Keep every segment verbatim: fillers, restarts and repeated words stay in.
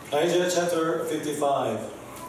Isaiah chapter fifty-five.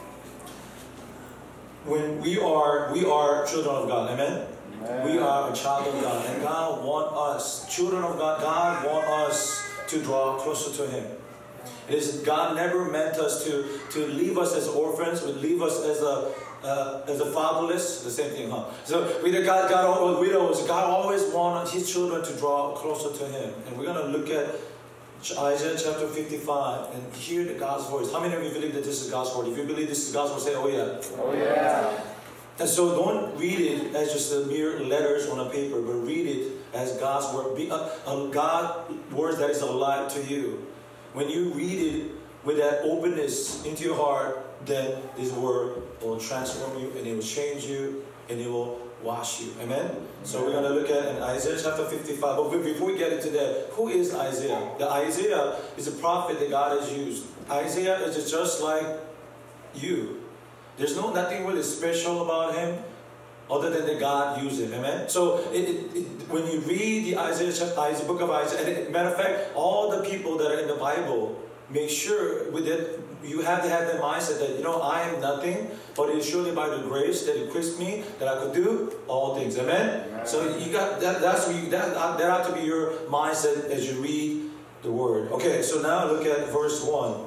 When we are, we are children of God, amen? Amen. We are a child of God, and God wants us, children of God, God wants us to draw closer to Him. It is God never meant us to, to leave us as orphans, or leave us as a uh, as a fatherless. The same thing, huh? So we the God, God, or widows. God always wanted His children to draw closer to Him, and we're gonna look at Isaiah chapter fifty-five and hear the God's voice. How many of you believe that this is God's word? If you believe this is God's word, say, "Oh yeah." Oh yeah. And so don't read it as just a mere letters on a paper, but read it as God's word. Be a, a God words that is alive to you. When you read it with that openness into your heart, then this word will transform you, and it will change you, and it will wash you. Amen? Amen. So we're going to look at in Isaiah chapter fifty-five. But before we get into that, who is Isaiah? The Isaiah is a prophet that God has used. Isaiah is just like you. There's no nothing really special about him other than that God used him. Amen? So it, it, it, when you read the Isaiah, Isaiah book of Isaiah, and it, matter of fact, all the people that are in the Bible, make sure with it, you have to have that mindset that, you know, I am nothing, but it is surely by the grace that equips me that I could do all things. Amen? Amen. So you got that. That's what you, that. That ought to be your mindset as you read the word. Okay, so now look at verse one.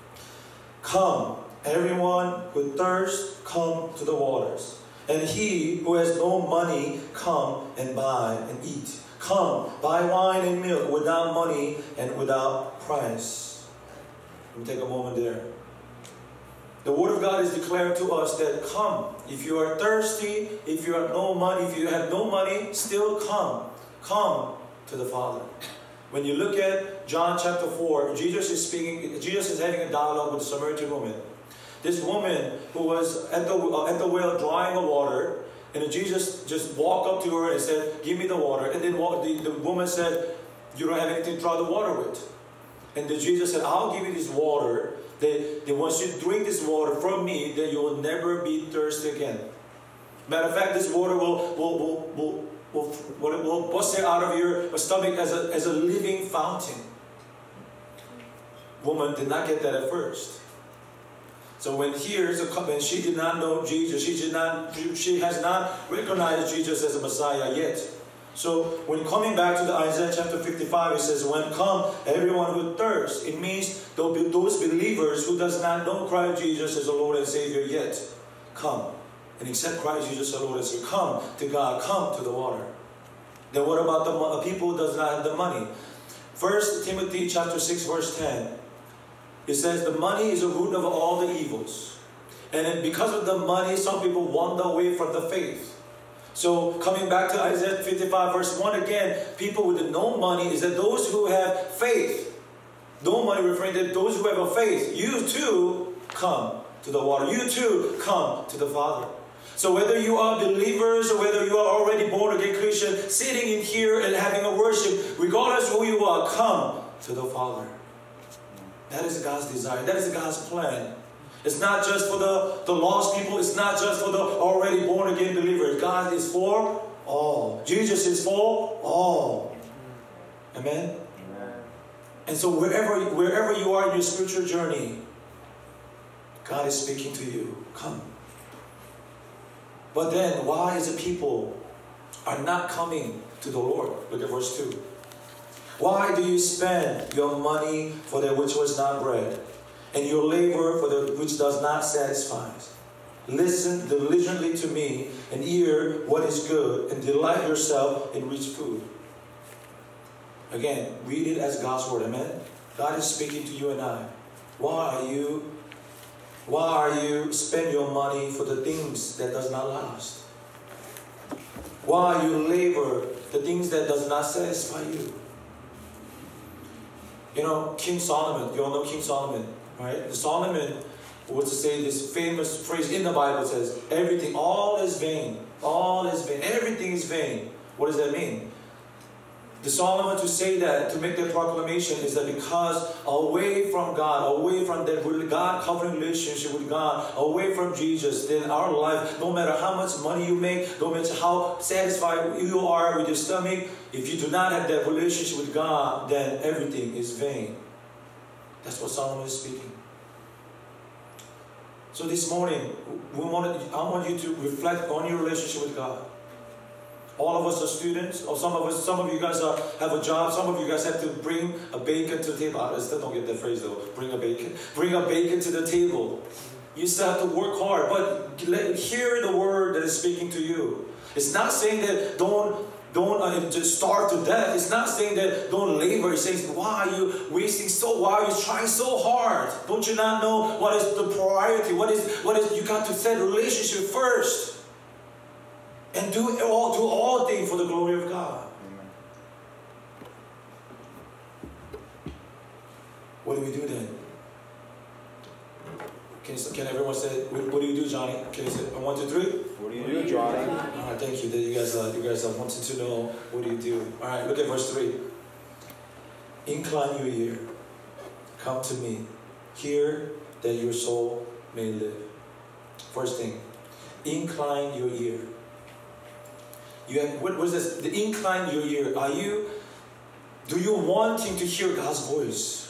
Come, everyone who thirsts, come to the waters. And he who has no money, come and buy and eat. Come, buy wine and milk without money and without price. Let me take a moment there. The Word of God is declaring to us that come. If you are thirsty, if you have no money, if you have no money, still come. Come to the Father. When you look at John chapter four, Jesus is speaking, Jesus is having a dialogue with the Samaritan woman. This woman who was at the, uh, at the well drawing the water, and Jesus just walked up to her and said, "Give me the water." And then the, the woman said, "You don't have anything to draw the water with." And then Jesus said, "I'll give you this water. That, that once you drink this water from me, then you will never be thirsty again." Matter of fact, this water will will will will, will, will, will bust out of your stomach as a as a living fountain. Woman did not get that at first. So when here's a couple, and she did not know Jesus, she did not, she has not recognized Jesus as a Messiah yet. So when coming back to the Isaiah chapter fifty-five, it says, "When come everyone who thirsts," it means those believers who does not know Christ Jesus as the Lord and Savior yet, come and accept Christ Jesus as the Lord and Savior. Come to God, come to the water. Then what about the people who does not have the money? First Timothy chapter six verse ten. It says the money is the root of all the evils. And then because of the money, some people wander away from the faith. So coming back to Isaiah fifty-five verse one again, people with no money is that those who have faith. No money referring to those who have a faith. You too come to the water. You too come to the Father. So whether you are believers or whether you are already born again Christian, sitting in here and having a worship, regardless of who you are, come to the Father. That is God's desire. That is God's plan. It's not just for the, the lost people. It's not just for the already born again believers. God is for all. Jesus is for all. Amen? Amen. And so wherever, wherever you are in your spiritual journey, God is speaking to you. Come. But then why is it people are not coming to the Lord? Look at verse two. Why do you spend your money for that which was not bread, and your labor for that which does not satisfy? Listen diligently to me, and hear what is good, and delight yourself in rich food. Again, read it as God's word. Amen? God is speaking to you and I. Why are you, why are you spend your money for the things that does not last? Why you labor the things that does not satisfy you? You know, King Solomon, you all know King Solomon, right? The Solomon was to say this famous phrase in the Bible. It says, everything, all is vain. All is vain. Everything is vain. What does that mean? The Solomon to say that, to make that proclamation, is that because away from God, away from that God covering relationship with God, away from Jesus, then our life, no matter how much money you make, no matter how satisfied you are with your stomach, if you do not have that relationship with God, then everything is vain. That's what Solomon is speaking. So this morning, we want to, I want you to reflect on your relationship with God. All of us are students, or some of us, some of you guys are, have a job. Some of you guys have to bring a bacon to the table. I still don't get that phrase though. Bring a bacon. Bring a bacon to the table. You still have to work hard, but let, hear the word that is speaking to you. It's not saying that don't don't uh, just starve to death. It's not saying that don't labor. It's saying, why are you wasting so? Why are you trying so hard? Don't you not know what is the priority? What is what is you got to set relationship first. And do all, do all things for the glory of God. Amen. What do we do then? Can, can everyone say, what, what do you do, Johnny? Can you say, one, two, three? What do you do, Johnny? All right, thank you. You guys, uh, you guys are wanting to know, what do you do? All right, look at verse three. Incline your ear. Come to me. Hear that your soul may live. First thing, incline your ear. You have, what was this? The incline your ear. Are you, do you wanting to hear God's voice?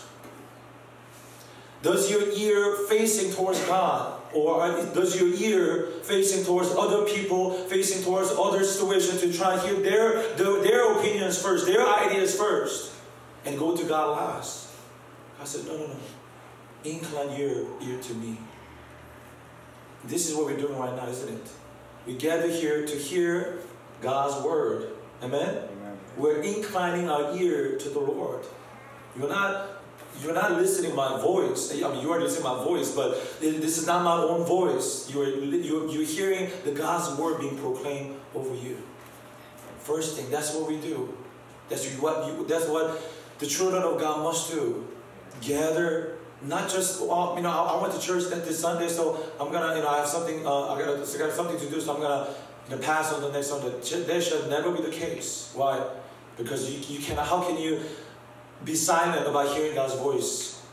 Does your ear facing towards God? Or does your ear facing towards other people, facing towards other situations to try and hear their, their, their opinions first, their ideas first, and go to God last? I said, no, no, no. Incline your ear to me. This is what we're doing right now, isn't it? We gather here to hear God's word. Amen? Amen? We're inclining our ear to the Lord. You're not, you're not listening to my voice. I mean, you are listening to my voice, but this is not my own voice. You're, you're, you're hearing the God's word being proclaimed over you. First thing, that's what we do. That's what, you, that's what the children of God must do. Gather, not just, well, you know, I, I went to church this Sunday, so I'm going to, you know, I have something, uh, I got I got something to do, so I'm going to to pass on the next Sunday. That should never be the case. Why? Because you, you cannot, how can you be silent about hearing God's voice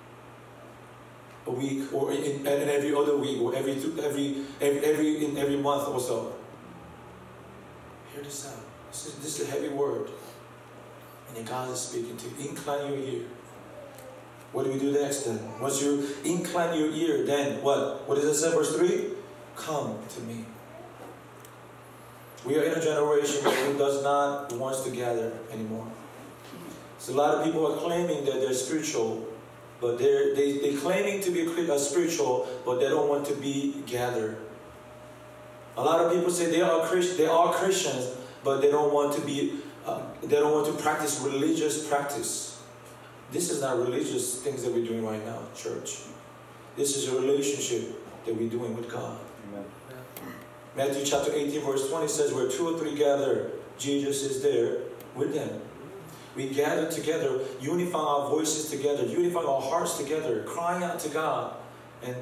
a week or in, in every other week or every every every every in every month or so? Hear this out. This is, this is a heavy word. And then God is speaking to you. Incline your ear. What do we do next then? Once you incline your ear, then what? What does it say, verse three? Come to me. We are in a generation who does not want to gather anymore. So a lot of people are claiming that they're spiritual, but they're they they claiming to be a spiritual, but they don't want to be gathered. A lot of people say they are Christ, they are Christians, but they don't want to be uh, they don't want to practice religious practice. This is not religious things that we're doing right now, church. This is a relationship that we're doing with God. Amen. Matthew chapter eighteen verse twenty says, where two or three gather, Jesus is there with them. We gather together, unifying our voices together, unifying our hearts together, crying out to God, and,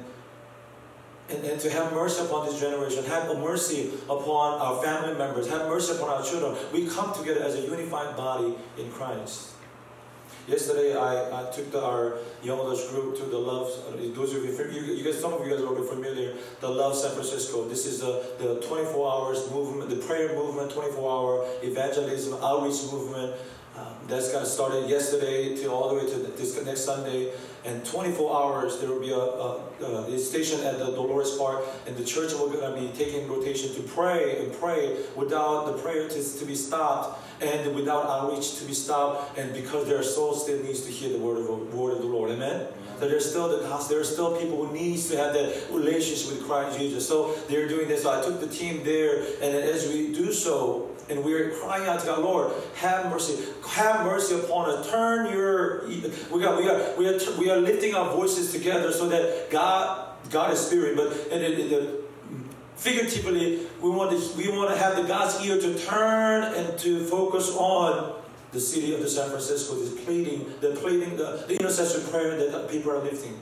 and, and to have mercy upon this generation, have mercy upon our family members, have mercy upon our children. We come together as a unified body in Christ. Yesterday, I, I took the, our young adults group to the Love. Those of you, you, you guys, some of you guys are already familiar. The Love San Francisco. This is the, the twenty-four hours movement, the prayer movement, twenty-four hour evangelism outreach movement. Um, that's got started yesterday till all the way to this next Sunday. And twenty-four hours, there will be a, a, a station at the Dolores Park, and the church will going to be taking rotation to pray and pray without the prayer to, to be stopped, and without outreach to be stopped, and because their soul still needs to hear the word of the, word of the Lord. Amen? Amen. So there's still the there are still people who needs to have that relationship with Christ Jesus. So they're doing this. So I took the team there, and as we do so, and we're crying out to God, Lord, have mercy, have mercy upon us. Turn your, we got, we got, we are, we are lifting our voices together so that God, God is spirit. But and, and, and the, figuratively, we want to, we want to have the God's ear to turn and to focus on the city of the San Francisco, this pleading, the pleading, the, the intercessory prayer that people are lifting.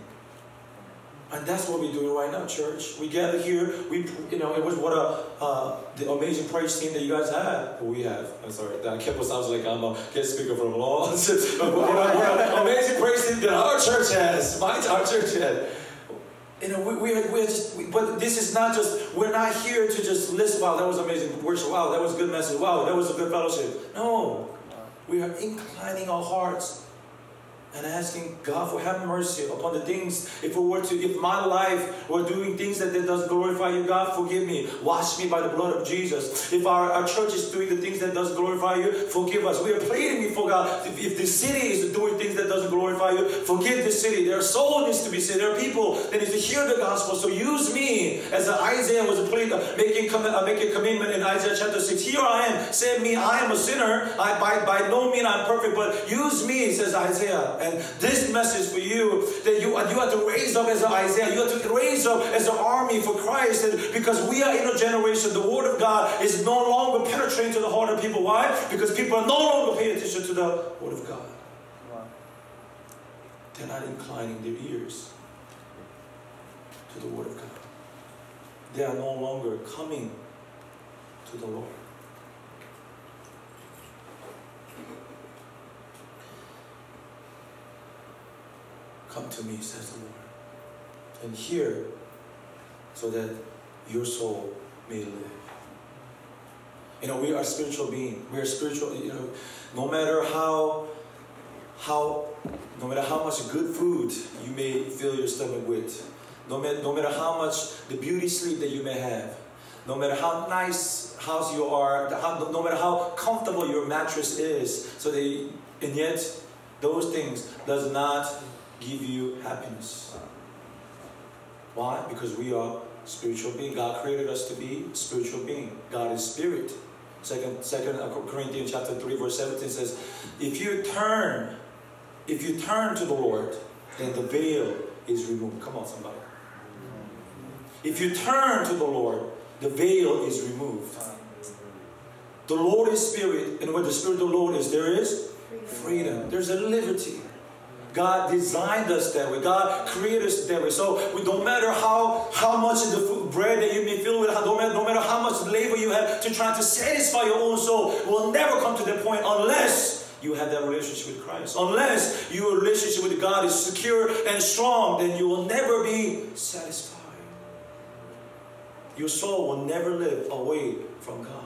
And that's what we're doing right now, church. We gather here. We, you know, it was what a uh, the amazing praise team that you guys had. We have. I'm sorry. That kept us. I was like, I'm a guest speaker from Law. What an amazing praise team that our church has. My our church had. You know, we, we, we're just, we, but this is not just, we're not here to just listen, wow, that was amazing worship, wow, that was a good message, wow, that was a good fellowship. No, we are inclining our hearts and asking God for have mercy upon the things. If we were to, if my life were doing things that, that does glorify you, God, forgive me. Wash me by the blood of Jesus. If our, our church is doing the things that does glorify you, forgive us. We are pleading before God. If, if the city is doing things that doesn't glorify you, forgive the city. There are souls needs to be saved. There are people that need to hear the gospel. So use me, as Isaiah was pleading, making, uh, making a commitment in Isaiah chapter six. Here I am. Save me. I am a sinner. I, by, by no means I'm perfect, but use me, says Isaiah. And this message for you, that you, you have to raise up as an Isaiah. You have to raise up as an army for Christ. And because we are in a generation, the Word of God is no longer penetrating to the heart of people. Why? Because people are no longer paying attention to the Word of God. Wow. They're not inclining their ears to the Word of God. They are no longer coming to the Lord. Come to me, says the Lord, and hear, so that your soul may live. You know, we are spiritual beings. We are spiritual. You know, no matter how, how, no matter how much good food you may fill your stomach with, no matter, no matter how much the beauty sleep that you may have, no matter how nice house you are, how, no matter how comfortable your mattress is, so that, you, and yet those things does not give you happiness. Why? Because we are spiritual beings. God created us to be spiritual beings. God is spirit. Second, Second Corinthians chapter three, verse seventeen says, "If you turn, if you turn to the Lord, then the veil is removed." Come on, somebody. If you turn to the Lord, the veil is removed. The Lord is spirit, and where the spirit of the Lord is, there is freedom. There's a liberty. God designed us that way. God created us that way. So we, no matter how, how much of the food, bread that you may fill with, no matter, no matter how much labor you have to try to satisfy your own soul, will never come to that point unless you have that relationship with Christ. Unless your relationship with God is secure and strong, then you will never be satisfied. Your soul will never live away from God.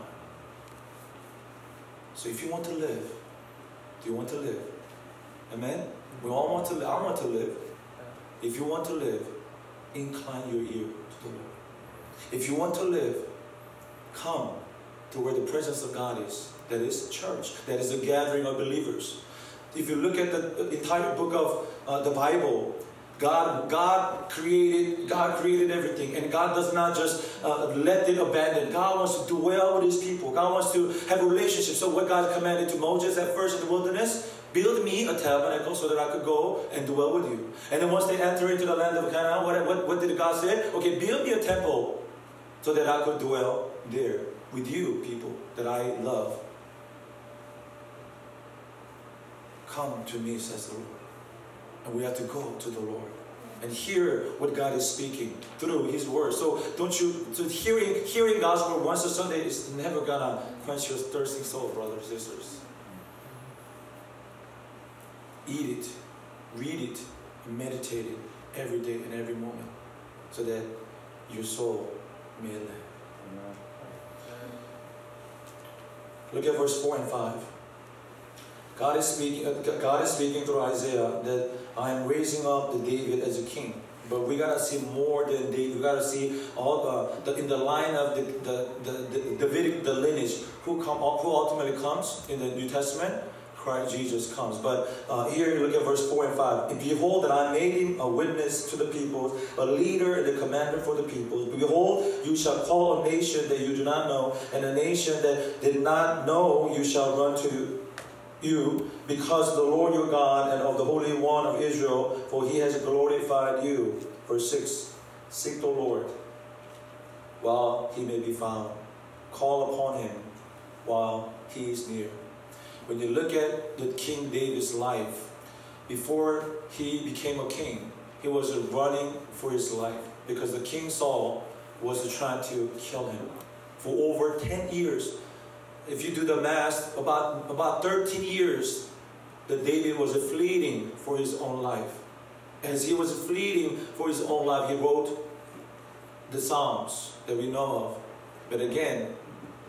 So if you want to live, do you want to live? Amen? We all want to live. I want to live. If you want to live, incline your ear to the Lord. If you want to live, come to where the presence of God is. That is church. That is the gathering of believers. If you look at the, the entire book of uh, the Bible, God, God created, God created everything, and God does not just uh, let it abandon. God wants to dwell with His people. God wants to have a relationship. So what God commanded to Moses at first in the wilderness, build me a tabernacle so that I could go and dwell with you. And then once they enter into the land of Canaan, what, what, what did God say? Okay, build me a temple so that I could dwell there with you, people that I love. Come to me, says the Lord. And we have to go to the Lord and hear what God is speaking through His word. So don't you, so hearing, hearing God's word once a Sunday is never gonna quench your thirsting soul, brothers and sisters. Eat it, read it, and meditate it every day and every moment, so that your soul may live. Look at verse four and five. God is speaking. God is speaking through Isaiah that I am raising up the David as a king. But we gotta see more than David. We gotta see all the, the in the line of the the the, the Davidic the lineage who come who ultimately comes in the New Testament. Christ Jesus comes. But uh, here you look at verse four and five. And behold, that I made him a witness to the peoples, a leader and a commander for the peoples. Behold, you shall call a nation that you do not know, and a nation that did not know you shall run to you, because the Lord your God and of the Holy One of Israel, for He has glorified you. Verse six. Seek the Lord while He may be found. Call upon Him while He is near. When you look at the King David's life, before he became a king, he was running for his life because the King Saul was trying to kill him for over ten years. If you do the math, about, about thirteen years that David was fleeing for his own life. As he was fleeing for his own life, he wrote the Psalms that we know of. But again,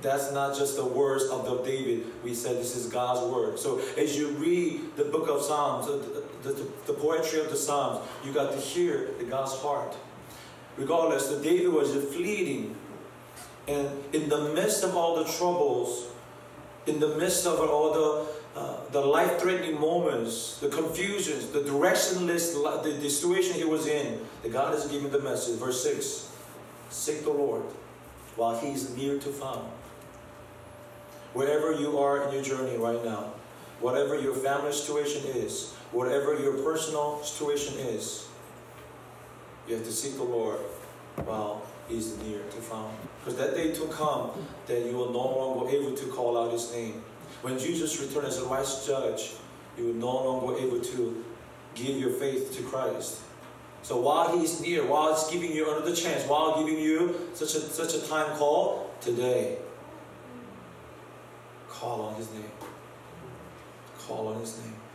that's not just the words of the David. We said this is God's word. So as you read the book of Psalms, the, the, the poetry of the Psalms, you got to hear the God's heart. Regardless, the David was fleeting. And in the midst of all the troubles, in the midst of all the uh, the life-threatening moments, the confusions, the directionless, the, the situation he was in, that God is giving the message. Verse six, seek the Lord while He is near to found. Wherever you are in your journey right now, whatever your family situation is, whatever your personal situation is, you have to seek the Lord while He's near to found. Because that day to come, that you will no longer be able to call out His name. When Jesus returned as a righteous judge, you will no longer be able to give your faith to Christ. So while He is near, while He's giving you another chance, while giving you such a such a time call, today, call on His name. Call on His name.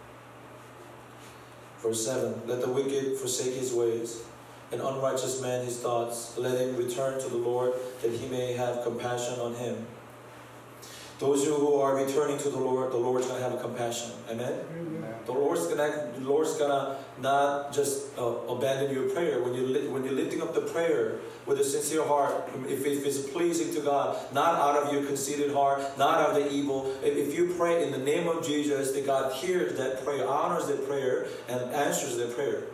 Verse seven, let the wicked forsake his ways, an unrighteous man his thoughts. Let him return to the Lord, that He may have compassion on him. Those who are returning to the Lord, the Lord's going to have a compassion. Amen? Amen. The Lord's going to, the Lord's going to not just uh, abandon your prayer. When, you li- when you're lifting up the prayer with a sincere heart, if, if it's pleasing to God, not out of your conceited heart, not out of the evil. If, if you pray in the name of Jesus, that God hears that prayer, honors that prayer, and answers that prayer,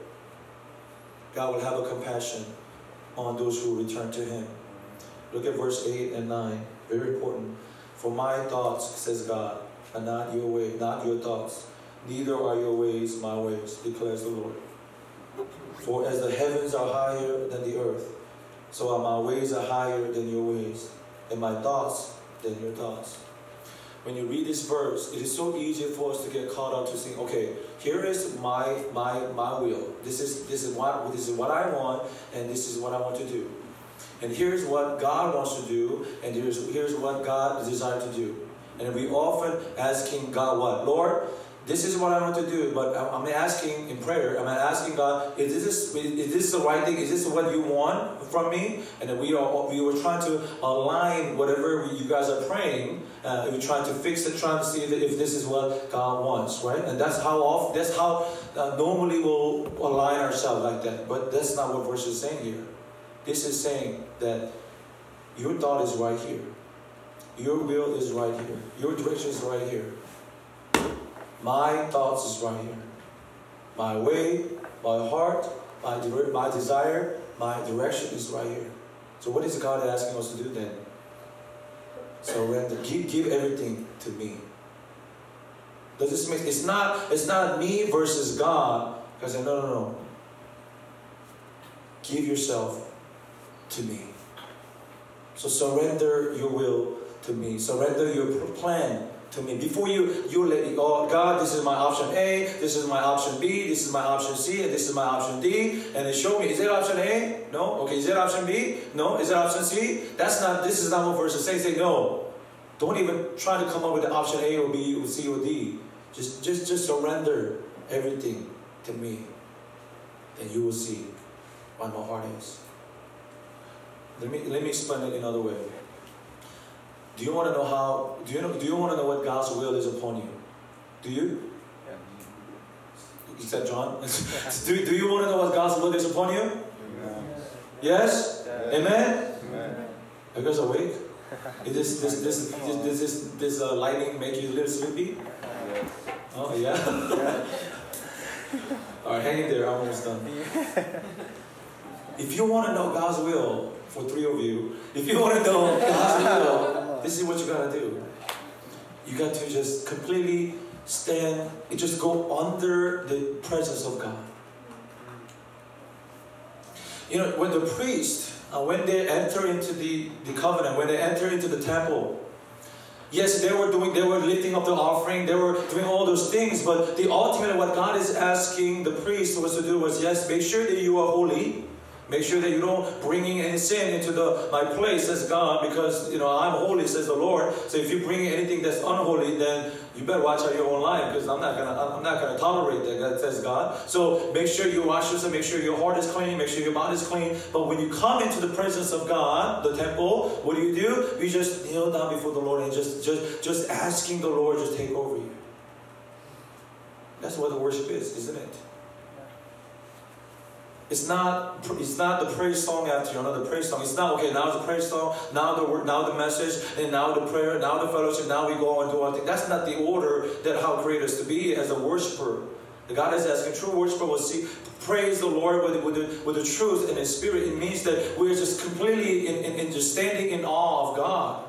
God will have a compassion on those who return to Him. Look at verse eight and nine. Very important. For my thoughts, says God, are not your way, not your thoughts. Neither are your ways my ways, declares the Lord. For as the heavens are higher than the earth, so are my ways are higher than your ways, and my thoughts than your thoughts. When you read this verse, it is so easy for us to get caught up to saying, okay, here is my my my will. This is this is what this is what I want, and this is what I want to do. And here's what God wants to do, and here's, here's what God desires to do. And we often asking God what? Lord, this is what I want to do, but I'm asking in prayer, I'm asking God, is this, is this the right thing? Is this what you want from me? And then we are we were trying to align whatever you guys are praying, uh, we're trying to fix it, trying to see if this is what God wants, right? And that's how often, that's how uh, normally we'll align ourselves like that. But that's not what verse is saying here. This is saying that your thought is right here. Your will is right here. Your direction is right here. My thoughts is right here. My way, my heart, my, de- my desire, my direction is right here. So what is God asking us to do then? Surrender. Give, give everything to me. Does this make it's not it's not me versus God. Because no no no. Give yourself to me. So surrender your will to me. Surrender your plan to me. Before you, you let it, oh God, this is my option A, this is my option B, this is my option C, and this is my option D. And then show me, is that option A? No. Okay, is that option B? No. Is that option C? That's not, this is not what verse is saying. Say no. Don't even try to come up with the option A or B or C or D. Just, just, just surrender everything to me. Then you will see what my heart is. Let me let me explain it another way. Do you want to know how? Do you know? Do you want to know what God's will is upon you? Do you? Yeah. You said John. do Do you want to know what God's will is upon you? Yes. Yes? Yes. Amen. Amen. Are you guys awake? Is this this this this this this, this uh, lighting make you a little sleepy? Yes. Oh yeah. Yeah. All right, hang in there. I'm almost done. If you want to know God's will, for three of you, if you want to know God's will, this is what you got to do. You got to just completely stand, and just go under the presence of God. You know, when the priest, uh, when they enter into the, the covenant, when they enter into the temple, yes, they were doing, they were lifting up the offering, they were doing all those things, but the ultimate, what God is asking the priest was to do was, yes, make sure that you are holy. Make sure that you don't bring any sin into the my place, says God, because you know I'm holy, says the Lord. So if you bring anything that's unholy, then you better watch out your own life, because I'm not gonna I'm not gonna tolerate that. That says God. So make sure you wash yourself. Make sure your heart is clean. Make sure your body is clean. But when you come into the presence of God, the temple, what do you do? You just kneel down before the Lord and just just just asking the Lord just take over you. That's what the worship is, isn't it? It's not, it's not the praise song after another praise song. It's not, okay, now the praise song, now the word, now the message, and now the prayer, now the fellowship, now we go on and do our thing. That's not the order that how created us to be as a worshiper. The God is asking, true worshiper will see, praise the Lord with, with, the, with the truth and His Spirit. It means that we're just completely in, in, in just standing in awe of God.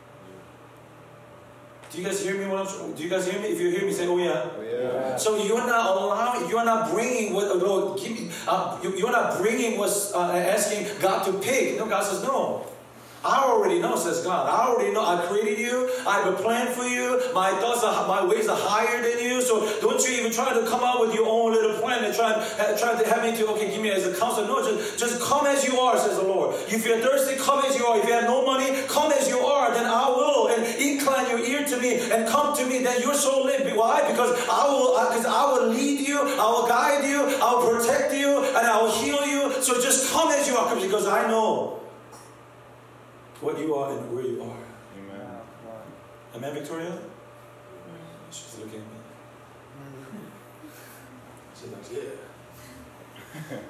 Do you guys hear me? When I'm, do you guys hear me? If you hear me, say, "Oh yeah." Oh, yeah. So you're not allowing, you're not bringing what Lord give me. Uh, you're not bringing what's uh, asking God to pick. No, God says no. I already know, says God. I already know. I created you. I have a plan for you. My thoughts are, my ways are higher than you. So don't you even try to come out with your own little plan and try, try to have me to, okay, give me as a counselor. No, just, just come as you are, says the Lord. If you're thirsty, come as you are. If you have no money, come as you are. Then I will. And incline your ear to me and come to me. Then your soul live. Why? Because I will, because I will lead you. I will guide you. I will protect you. And I will heal you. So just come as you are. Because I know what you are and where you are. Amen. Amen, Victoria? Mm-hmm. She's looking at me. Mm-hmm. She's like, yeah.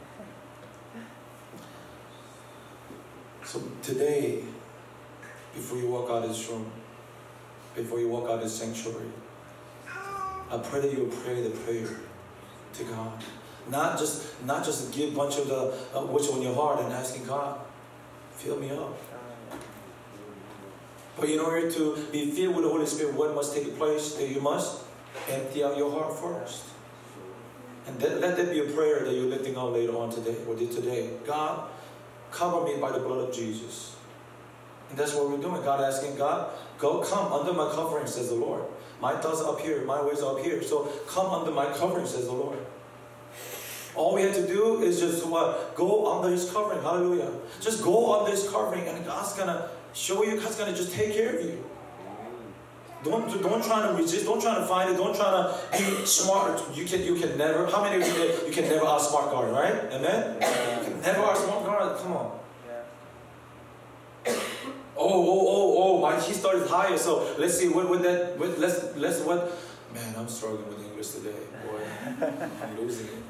So today, before you walk out of this room, before you walk out of this sanctuary, I pray that you will pray the prayer to God. Not just, not just give a bunch of the uh, what's on your heart and asking God, fill me up. But in order to be filled with the Holy Spirit, what must take place? That you must empty out your heart first. And that, let that be a prayer that you're lifting out later on today, or did today. God, cover me by the blood of Jesus. And that's what we're doing. God asking God, go come under my covering, says the Lord. My thoughts are up here, my ways are up here. So come under my covering, says the Lord. All we have to do is just what? Go under His covering. Hallelujah. Just go under His covering, and God's going to show you. God's going to just take care of you. Don't, don't try to resist. Don't try to find it. Don't try to be smart. You can, you can never. How many of you know you can never outsmart God, right? Amen? You can never outsmart God. Come on. Oh, oh, oh, oh, my, he started higher. So let's see, what would that, what, let's, let's, what, man, I'm struggling with English today. Boy, I'm losing it.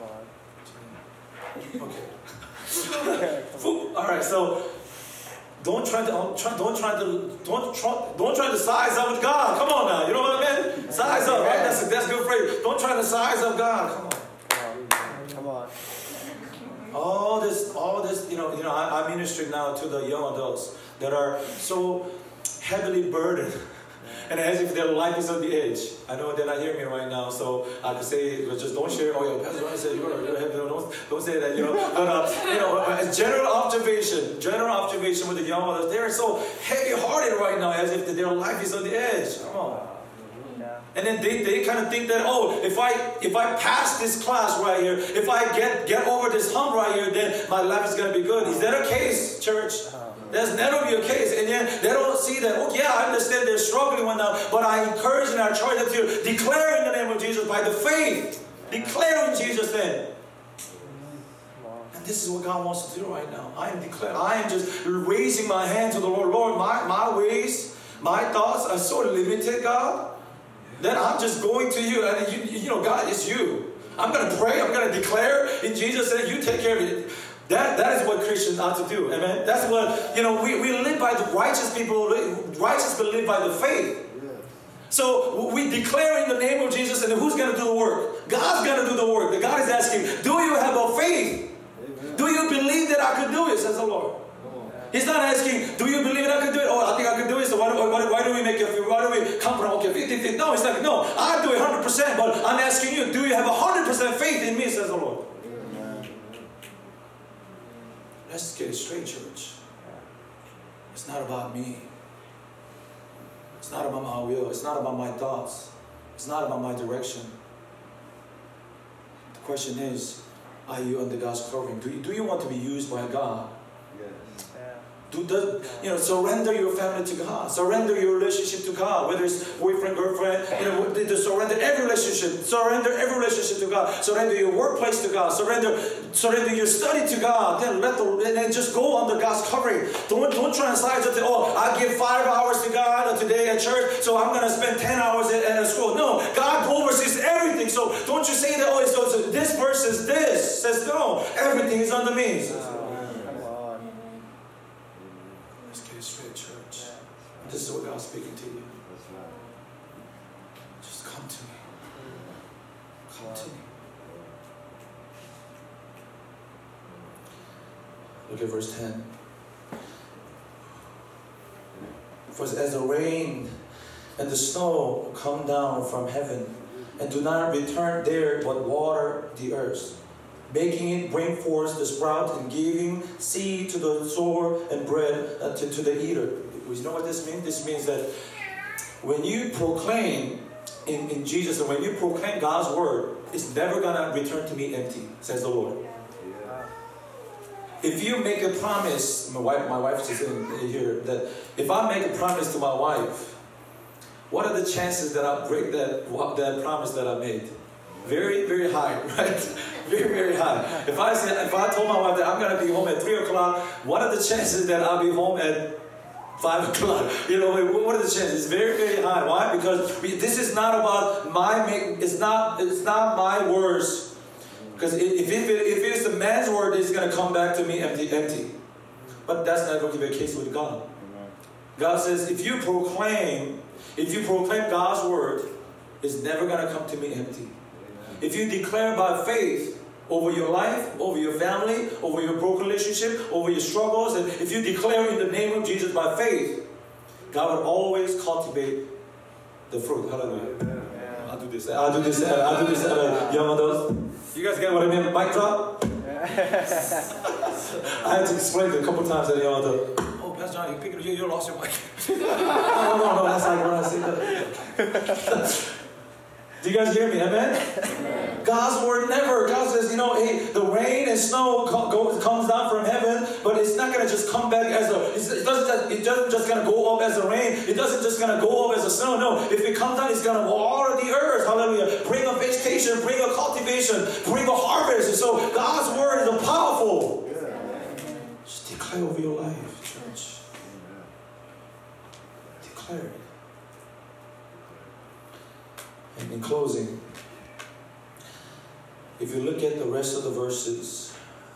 Okay. All right, so don't try to, don't try, don't try to, don't try, don't try to size up with God. Come on now, you know what I mean? Size up, right? That's a, that's a good phrase. Don't try to size up God. Come on. Come on. All this, all this, you know, you know, I, I'm ministering now to the young adults that are so heavily burdened, and as if their life is on the edge. I know they're not hearing me right now, so I could say, but just don't share. Oh, yeah, Pastor Ryan said you're you're heavy. Don't don't say that, you know. But uh, you know, as general observation, general observation with the young adults, they are so heavy-hearted right now, as if their life is on the edge. Come on. And then they, they kind of think that, oh, if I if I pass this class right here, if I get, get over this hump right here, then my life is going to be good. Is that a case, church? That's never be a case. And then they don't see that, oh yeah, I understand they're struggling right now, but I encourage and I charge them to declare in the name of Jesus by the faith. Declare in Jesus' name. And this is what God wants to do right now. I am declaring, I am just raising my hand to the Lord. Lord, my, my ways, my thoughts are so limited, God. Then I'm just going to you, and you, you know, God, it's you. I'm going to pray, I'm going to declare in Jesus' name, you take care of it. That, that is what Christians ought to do, amen? That's what, you know, we, we live by the righteous people, righteous people live by the faith. So we declare in the name of Jesus, and who's going to do the work? God's going to do the work. God is asking, do you have a faith? Do you believe that I could do it, says the Lord? He's not asking, do you believe that I can do it? Oh, I think I can do it, so why do, why, why do we make it, why do we come from, okay, fifty fifty? No, he's like, no, I do it one hundred percent, but I'm asking you, do you have one hundred percent faith in me, says the Lord? Amen. Let's get it straight, church. It's not about me. It's not about my will. It's not about my thoughts. It's not about my direction. The question is, Are you under God's covering? Do you, do you want to be used by God? Do the, you know, surrender your family to God. Surrender your relationship to God. Whether it's boyfriend, girlfriend, you know, to surrender every relationship. Surrender every relationship to God. Surrender your workplace to God. Surrender, surrender your study to God. Then let the, and then just go under God's covering. Don't don't try and slide to oh, I give five hours to God today at church, so I'm going to spend ten hours at, at school. No, God oversees everything. So don't you say that oh, so, so this verse is this. Says no, everything is under me. Straight church. This is what God's speaking to you. Just come to me. Come to me. Look at verse ten. For as the rain and the snow come down from heaven, and do not return there, but water the earth, making it bring forth the sprout and giving seed to the sower and bread uh, to, to the eater. You know what this means? This means that when you proclaim in, in Jesus, and when you proclaim God's word, it's never going to return to me empty, says the Lord. If you make a promise, my wife, my wife is in here, that if I make a promise to my wife, what are the chances that I break that, that promise that I made? Very, very high, right? Very, very high. If I said, if I told my wife that I'm going to be home at three o'clock, what are the chances that I'll be home at five o'clock? You know, what are the chances? It's very, very high. Why? Because we, this is not about my. It's not. It's not my words. Because if if it, if it's the man's word, it's going to come back to me empty, empty. But that's not going to be the case with God. God says, if you proclaim, if you proclaim God's word, it's never going to come to me empty. If you declare by faith over your life, over your family, over your broken relationship, over your struggles, and if you declare in the name of Jesus by faith, God will always cultivate the fruit. Hallelujah. Yeah. I'll do this. I'll do this. I'll do this. Uh, young adults. You guys get what I mean? Mic drop? I had to explain it a couple times at the young adult. Oh, Pastor John, you, pick it, you, you lost your mic. no, no, no. That's like when I say that. Do you guys hear me? Amen? Amen? God's word never. God says, you know, hey, the rain and snow co- goes, comes down from heaven, but it's not going to just come back as a, it's, it doesn't just, it doesn't just going to go up as a rain. It doesn't just going to go up as a snow. No, if it comes down, it's going to water the earth. Hallelujah. Bring a vegetation, bring a cultivation, bring a harvest. And so God's word is powerful. Just declare over your life, church. Declare it. And in closing, if you look at the rest of the verses,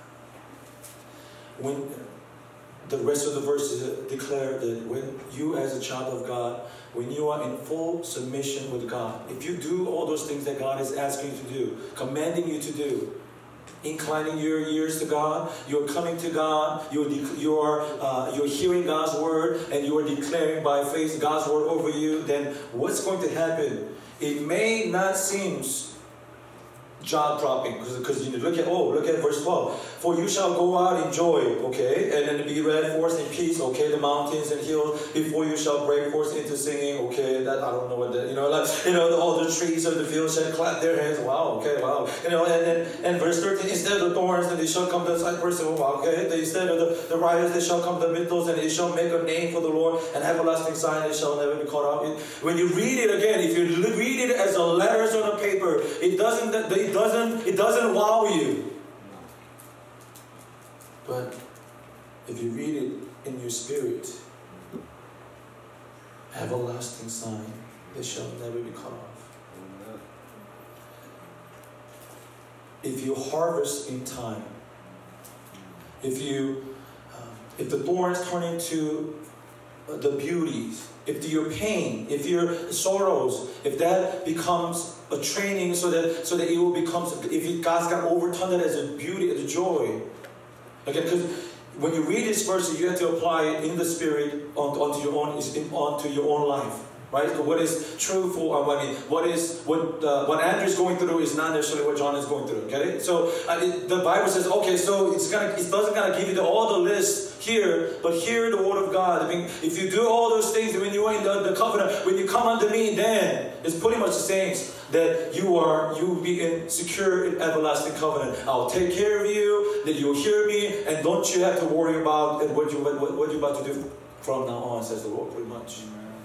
when the rest of the verses declare that when you as a child of God, when you are in full submission with God, if you do all those things that God is asking you to do, commanding you to do, inclining your ears to God, you're coming to God, you're de- you're uh, you're hearing God's word, and you are declaring by faith God's word over you, then what's going to happen? It may not seem jaw dropping, because you look at oh look at verse twelve. For you shall go out in joy, okay, and then be led forth in peace, okay. The mountains and hills before you shall break forth into singing, okay. That I don't know what that you know like you know the, all the trees of the field shall clap their hands. Wow, okay, wow. You know, and then and verse thirteen. Instead of the thorns, then they shall come the cypress. Oh, wow, okay. Instead of the the riders, they shall come the myrtles, and it shall make a name for the Lord, and everlasting sign. It shall never be cut off. When you read it again, if you read it as a letters on a paper, it doesn't. It doesn't. It doesn't wow you. But if you read it in your spirit, everlasting sign, it shall never be cut off. If you harvest in time, if you, uh, if the thorns turn into uh, the beauties, if your pain, if your sorrows, if that becomes a training so that so that it will become, if it, God's going to overturn it as a beauty, as a joy. Okay, because when you read this verse, you have to apply it in the spirit onto, onto your own onto your own life. Right? So what is truthful, or I mean, what is what uh, what Andrew is going through is not necessarily what John is going through. Okay, so uh, it, the Bible says, okay, so it's gonna, it doesn't gonna give you the, all the list here, but hear the word of God. I mean, if you do all those things, when you are in the, the covenant, when you come unto me, then it's pretty much the same that you are you will be in secure in everlasting covenant. I'll take care of you, that you'll hear me, and don't you have to worry about what you what, what you're about to do from now on, says the Lord, pretty much.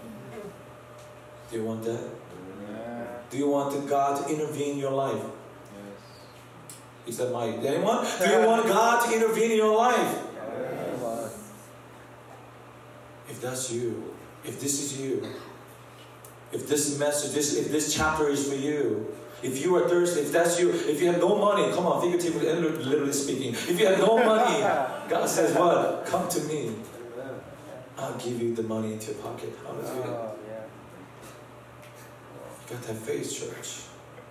Do you want that? Yeah. Do you want God to intervene in your life? Yes. He said, Mike. Anyone? Do you want God to intervene in your life? Yes. If that's you, if this is you, if this message, this, if this chapter is for you, if you are thirsty, if that's you, if you have no money, come on, figuratively and literally speaking, if you have no money, God says what? Come to me. I'll give you the money into your pocket. Hallelujah. Got that faith, church.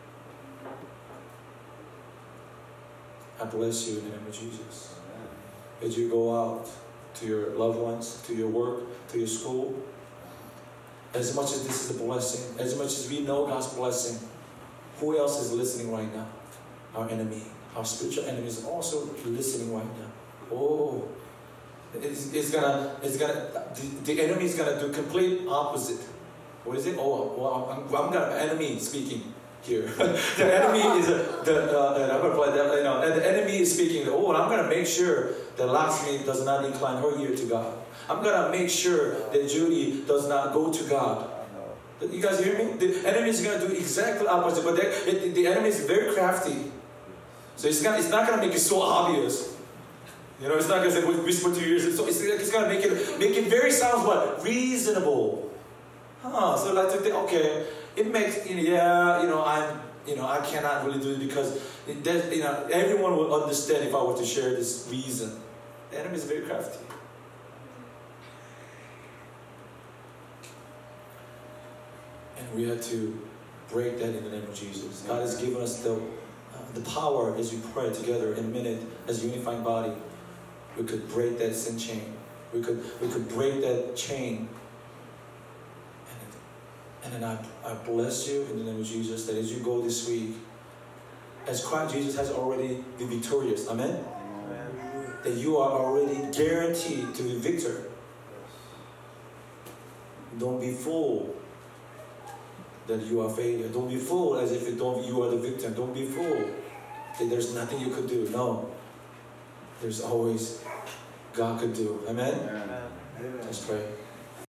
I bless you in the name of Jesus. As you go out to your loved ones, to your work, to your school, as much as this is a blessing, as much as we know God's blessing, who else is listening right now? Our enemy, our spiritual enemy is also listening right now. Oh, it's, it's gonna, it's gonna, the, the enemy is gonna do complete opposite. What is it? Oh, well, I'm, I'm got an enemy speaking here. The enemy is a, the, uh, and I'm gonna play that. You know, and the enemy is speaking. Oh, and I'm gonna make sure that Lakshmi does not incline her ear to God. I'm gonna make sure that Judy does not go to God. You guys hear me? The enemy is gonna do exactly opposite. But they, it, the enemy is very crafty, so it's, gonna, it's not gonna make it so obvious. You know, it's not gonna say whisper to your ears. So it's, it's gonna make it make it very sounds what reasonable. Huh, so like to think, okay, it makes, you know, yeah, you know, I'm, you know, I cannot really do it because, it does, you know, everyone will understand if I were to share this reason. The enemy is very crafty. And we have to break that in the name of Jesus. God has given us the, uh, the power as we pray together in a minute as a unifying body. We could break that sin chain. We could, we could break that chain. And then I, I bless you in the name of Jesus that as you go this week, as Christ Jesus has already been victorious, amen? Amen? That you are already guaranteed to be victor. Don't be fooled that you are failure. Don't be fooled as if you, don't, you are the victim. Don't be fooled that there's nothing you could do. No. There's always God could do. Amen? Amen. Let's pray.